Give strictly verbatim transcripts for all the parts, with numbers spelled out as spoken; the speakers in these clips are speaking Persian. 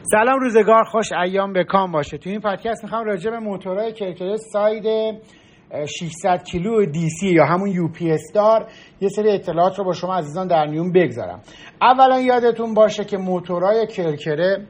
سلام، روزگار خوش، ایام به کام باشه. تو این پادکست میخوام راجع به موتورهای کرکر ساید ششصد کیلو دی سی یا همون یو پی اس دار یه سری اطلاعات رو با شما عزیزان در میون بگذارم. اولا یادتون باشه که موتورهای کرکره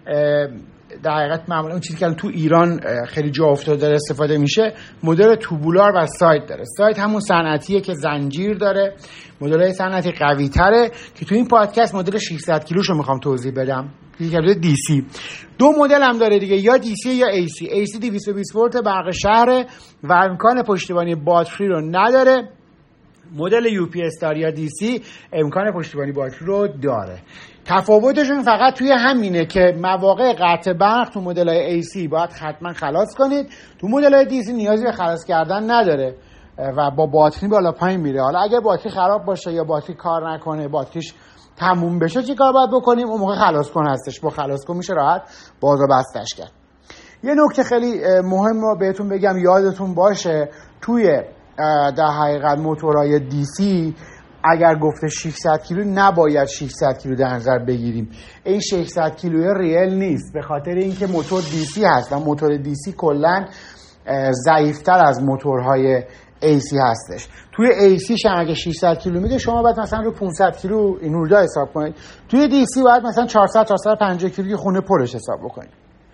در حقیقت معمولا اون چیزی که تو ایران خیلی جا افتاده داره استفاده میشه مدل توبولار و ساید داره. ساید همون صنعتیه که زنجیر داره، مدل‌های صنعتی قوی تره که تو این پادکست مدل ششصد کیلوشو میخوام توضیح بدم که مدل دی سی. دو مدل هم داره دیگه، یا دی سی یا ای سی. ای سی دویست و بیست ولت برق شهر و امکان پشتیبانی باتری رو نداره. مدل یو پی اس دار یا دی سی امکان پشتیبانی باتری رو داره. تفاوتشون فقط توی همینه که مواقع قطع برق تو مدل‌های ای سی باید حتما خلاص کنید، تو مدل‌های دی سی نیازی به خلاص کردن نداره و با باتری بالا پایین میره. حالا اگه باتری خراب باشه یا باتری کار نکنه، باتریش تموم بشه، چی کار باید بکنیم؟ اون موقع خلاص کن هستش، با خلاص کن میشه راحت باز و بستش کرد. یه نکته خیلی مهم رو بهتون بگم یادتون باشه، توی در حقیقت موتورهای دی سی اگر گفته ششصد کیلو نباید ششصد کیلو در نظر بگیریم. این ششصد کیلو ریل نیست، به خاطر اینکه موتور دی سی هست و موتور دی سی کلا ضعیف‌تر از موتورهای ای سی هستش. توی ای سی شما اگه ششصد کیلو میگه شما باید مثلا رو پانصد کیلو این اونجا حساب کنید. توی دی سی باید مثلا چهارصد تا چهارصد و پنجاه کیلو خونه پرش حساب بکنید.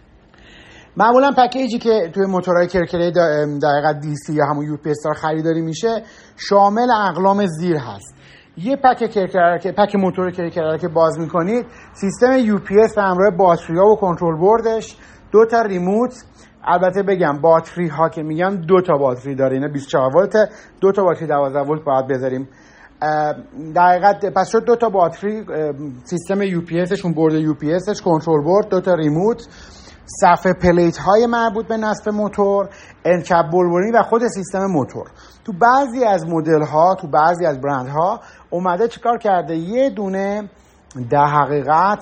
معمولا پکیجی که توی موتورهای کرکره در حقیقت دی سی یا همون یو پی اس دار خریداری میشه شامل اقلام زیر هست. یه پک کرکره که پک موتور کرکره که باز میکنید، سیستم یو پی اس به همراه باتری‌ها و کنترل بوردش، دو تا ریموت. البته بگم باتری ها که میگم دو تا باتری داره، اینا بیست و چهار ولت، دو تا باتری دوازده ولت باید بذاریم. در حقیقت پس شد دو تا باتری، سیستم یو پی اسش، اون بورد یو پی اسش، کنترل بورد، دو تا ریموت، صفحه پلیت های مربوط به نصب موتور، انکپ بلبلی و خود سیستم موتور. تو بعضی از مدل ها، تو بعضی از برند ها اومده چیکار کرده؟ یه دونه در حقیقت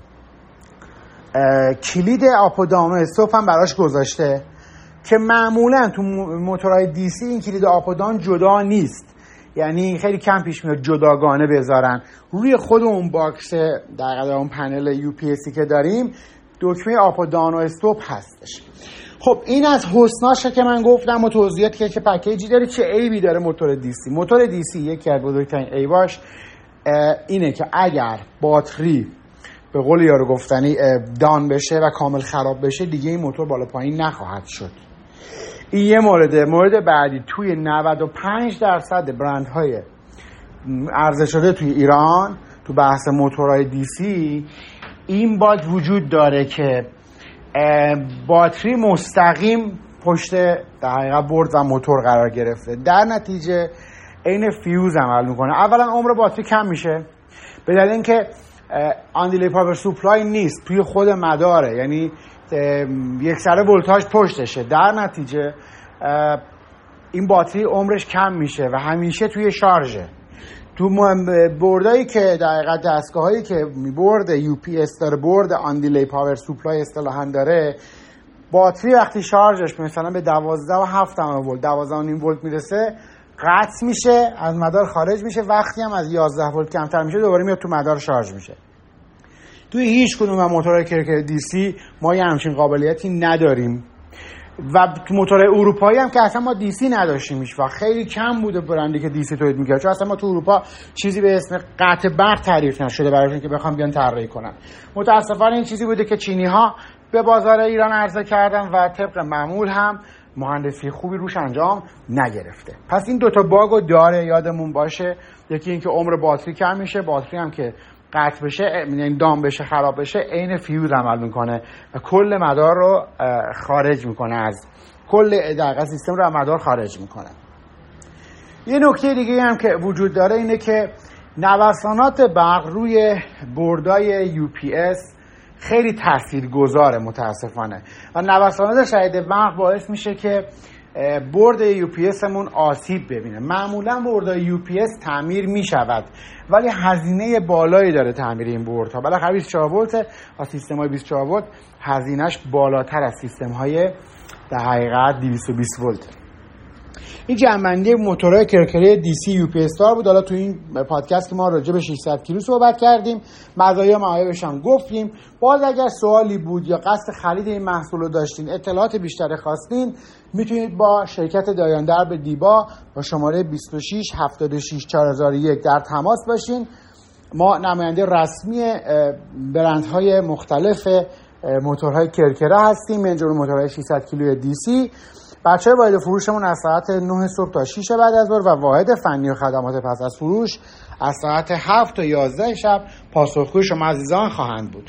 کلید آپ و داون و استاپ هم براش گذاشته که معمولا تو موتورهای دی سی این کلید آپ و داون جدا نیست، یعنی خیلی کم پیش میاد جداگانه بذارن. روی خود اون باکس در حقیقت اون پنل یو پی اس که داریم دکمه آپ و داون و استاپ هستش. خب این از حسناشه که من گفتم و توضیحات که چه پکیجی داره، چه عیبی داره موتور دی سی. موتور دی سی یکی از بزرگترین عیباش اینه که اگر باتری به قول یارو گفتنی دان بشه و کامل خراب بشه دیگه این موتور بالا پایین نخواهد شد. این یه مورده. مورد بعدی، توی نود و پنج درصد برندهای عرضه شده توی ایران تو بحث موتورهای دی سی این باگ وجود داره که باتری مستقیم پشت در حقیقت بورد و موتور قرار گرفته، در نتیجه عین فیوز عمل میکنه. اولا عمر باتری کم میشه به دلیل اینکه آن دیلی پاور سوپلای نیست، توی خود مداره، یعنی یک سره ولتاژ پشتشه، در نتیجه این باتری عمرش کم میشه و همیشه توی شارژه. تو بوردایی که در حقیقت دستگاهایی که میبرد یو پی اس داره، برد آن دیلی پاور سوپلای اصطلاحاً داره، باتری وقتی شارژش مثلا به دوازده و هفت ولت، دوازده و نیم ولت میرسه قطع میشه، از مدار خارج میشه. وقتی هم از یازده ولت کمتر میشه دوباره میاد تو مدار شارژ میشه. توی هیچ کدوم از موتورهای کرکر دی سی ما یه همچین قابلیتی نداریم و تو موتورهای اروپایی هم که اصلا ما دی سی نداشتیم هیچ وقت. خیلی کم بوده برندی که دی سی تولید میکرد، چون اصلا ما تو اروپا چیزی به اسم قطع برق تعریف نشده براشون که بخوام بیان طراحی کنن. متاسفانه این چیزی بوده که چینی ها به بازار ایران عرضه کردن و طبق معمول هم مهندسی خوبی روش انجام نگرفته. پس این دوتا باگو داره، یادمون باشه. یکی این که عمر باتری کم میشه، باتری هم که قطع بشه، یعنی دام بشه، خراب بشه، عین فیوز عمل میکنه و کل مدار رو خارج میکنه، از کل دقیقه سیستم رو از مدار خارج میکنه. یه نکته دیگه هم که وجود داره اینه که نوسانات برق روی بوردای یو پی اس خیلی تاثیرگذاره متاسفانه و نوسانات شدید برق باعث میشه که بورد یو پی اس مون آسیب ببینه. معمولا بورد یو پی اس تعمیر میشود ولی هزینه بالایی داره تعمیر این بوردها. بالاخره بیست و چهار ولت و سیستم های بیست و چهار ولت هزینهش بالاتر از سیستم های در حقیقت دویست و بیست ولت. این جمع‌بندی موتورهای کرکره دی سی یو پی استار بود. حالا تو این پادکست که ما راجع به ششصد کیلو صحبت کردیم، مزایا معایبش هم گفتیم. باز اگر سوالی بود یا قصد خرید این محصول رو داشتین، اطلاعات بیشتر خواستین، میتونید با شرکت دایاندرب دیبا با شماره بیست و شش هفتاد و شش چهار هزار و یک در تماس باشین. ما نماینده رسمی برندهای مختلف موتورهای کرکره هستیم، من جمله موتورهای ششصد کیلوی دی سی. بچه‌های واحد فروشمون از ساعت نه صبح تا شش بعد از ظهر و واحد فنی و خدمات پس از فروش از ساعت هفت تا یازده شب پاسخگوی شما عزیزان خواهند بود.